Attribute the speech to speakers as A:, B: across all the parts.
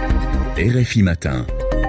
A: RFI Matin.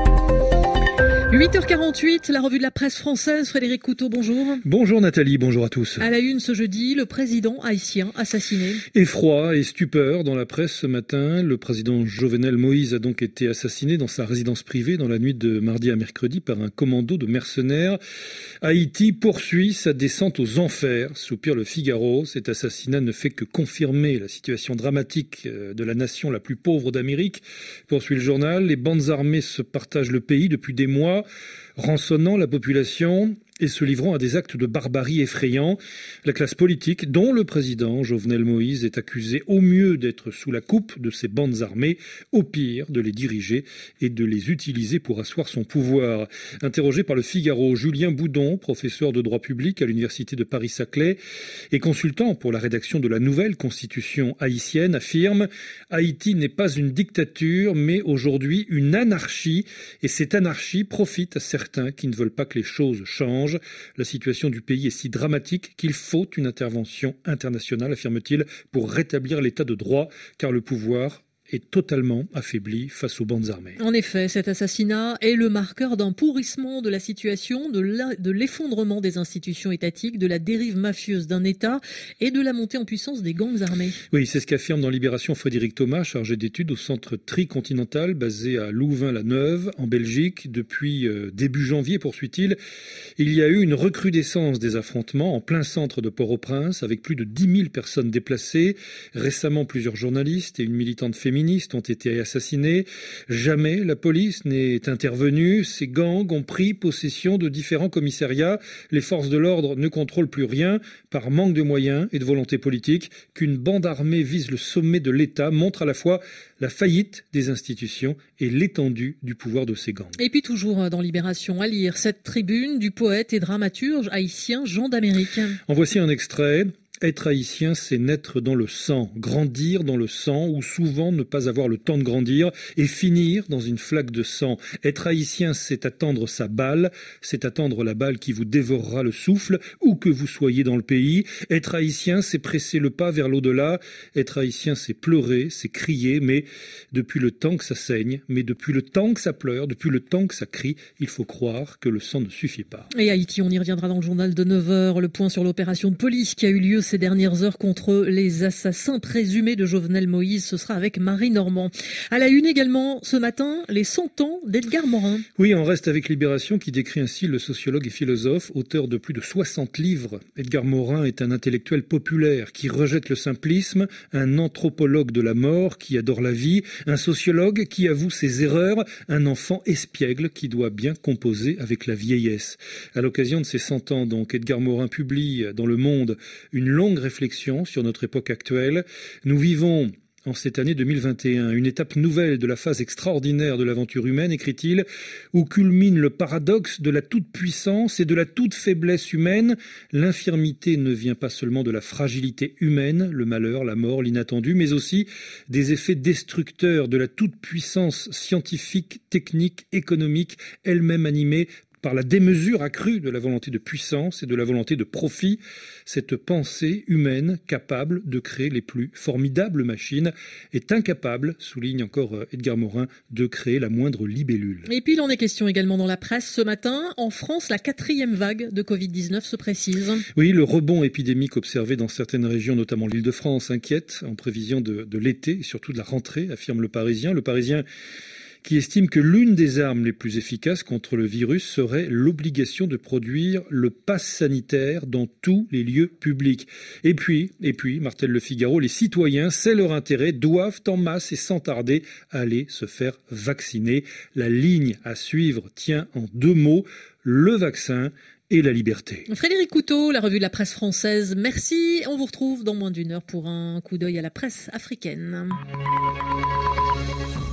B: 8h48, la revue de la presse française. Frédéric Couteau, bonjour.
C: Bonjour Nathalie, bonjour à tous.
B: À la une ce jeudi, le président haïtien assassiné.
C: Effroi et stupeur dans la presse ce matin. Le président Jovenel Moïse a donc été assassiné dans sa résidence privée dans la nuit de mardi à mercredi par un commando de mercenaires. Haïti poursuit sa descente aux enfers, soupire le Figaro. Cet assassinat ne fait que confirmer la situation dramatique de la nation la plus pauvre d'Amérique, poursuit le journal. Les bandes armées se partagent le pays depuis des mois, rançonnant la population et se livrant à des actes de barbarie effrayants. La classe politique, dont le président Jovenel Moïse, est accusée au mieux d'être sous la coupe de ces bandes armées, au pire de les diriger et de les utiliser pour asseoir son pouvoir. Interrogé par le Figaro, Julien Boudon, professeur de droit public à l'université de Paris-Saclay et consultant pour la rédaction de la nouvelle constitution haïtienne, affirme « Haïti n'est pas une dictature, mais aujourd'hui une anarchie, et cette anarchie profite à certains qui ne veulent pas que les choses changent. La situation du pays est si dramatique qu'il faut une intervention internationale, affirme-t-il, pour rétablir l'état de droit, car le pouvoir est totalement affaibli face aux bandes armées.
B: En effet, cet assassinat est le marqueur d'un pourrissement de la situation, de l'effondrement des institutions étatiques, de la dérive mafieuse d'un État et de la montée en puissance des gangs armés.
C: Oui, c'est ce qu'affirme dans Libération Frédéric Thomas, chargé d'études au centre tricontinental basé à Louvain-la-Neuve, en Belgique. Depuis début janvier, poursuit-il, il y a eu une recrudescence des affrontements en plein centre de Port-au-Prince, avec plus de 10 000 personnes déplacées. Récemment, plusieurs journalistes et une militante féministe ont été assassinés. Jamais la police n'est intervenue. Ces gangs ont pris possession de différents commissariats. Les forces de l'ordre ne contrôlent plus rien par manque de moyens et de volonté politique. Qu'une bande armée vise le sommet de l'État montre à la fois la faillite des institutions et l'étendue du pouvoir de ces gangs.
B: Et puis toujours dans Libération, à lire cette tribune du poète et dramaturge haïtien Jean d'Amérique.
C: En voici un extrait. Être haïtien, c'est naître dans le sang, grandir dans le sang, ou souvent ne pas avoir le temps de grandir et finir dans une flaque de sang. Être haïtien, c'est attendre sa balle, c'est attendre la balle qui vous dévorera le souffle, où que vous soyez dans le pays. Être haïtien, c'est presser le pas vers l'au-delà. Être haïtien, c'est pleurer, c'est crier, mais depuis le temps que ça saigne, mais depuis le temps que ça pleure, depuis le temps que ça crie, il faut croire que le sang ne suffit pas.
B: Et Haïti, on y reviendra dans le journal de 9h, le point sur l'opération de police qui a eu lieu ces dernières heures contre les assassins présumés de Jovenel Moïse. Ce sera avec Marie Normand. À la une également, ce matin, les 100 ans d'Edgar Morin.
C: Oui, on reste avec Libération qui décrit ainsi le sociologue et philosophe, auteur de plus de 60 livres. Edgar Morin est un intellectuel populaire qui rejette le simplisme, un anthropologue de la mort qui adore la vie, un sociologue qui avoue ses erreurs, un enfant espiègle qui doit bien composer avec la vieillesse. À l'occasion de ses 100 ans, donc, Edgar Morin publie dans Le Monde une longue réflexion sur notre époque actuelle. Nous vivons en cette année 2021, une étape nouvelle de la phase extraordinaire de l'aventure humaine, écrit-il, où culmine le paradoxe de la toute-puissance et de la toute-faiblesse humaine. L'infirmité ne vient pas seulement de la fragilité humaine, le malheur, la mort, l'inattendu, mais aussi des effets destructeurs de la toute-puissance scientifique, technique, économique, elle-même animée par la démesure accrue de la volonté de puissance et de la volonté de profit, cette pensée humaine capable de créer les plus formidables machines est incapable, souligne encore Edgar Morin, de créer la moindre libellule.
B: Et puis il en est question également dans la presse ce matin. En France, la 4e vague de Covid-19 se précise.
C: Oui, le rebond épidémique observé dans certaines régions, notamment l'Île-de-France, inquiète en prévision de l'été et surtout de la rentrée, affirme Le Parisien. Le Parisien qui estime que l'une des armes les plus efficaces contre le virus serait l'obligation de produire le pass sanitaire dans tous les lieux publics. Et puis, martèle Le Figaro, les citoyens, c'est leur intérêt, doivent en masse et sans tarder aller se faire vacciner. La ligne à suivre tient en 2 mots, le vaccin et la liberté.
B: Frédéric Couteau, la revue de la presse française, merci. On vous retrouve dans moins d'1 heure pour un coup d'œil à la presse africaine.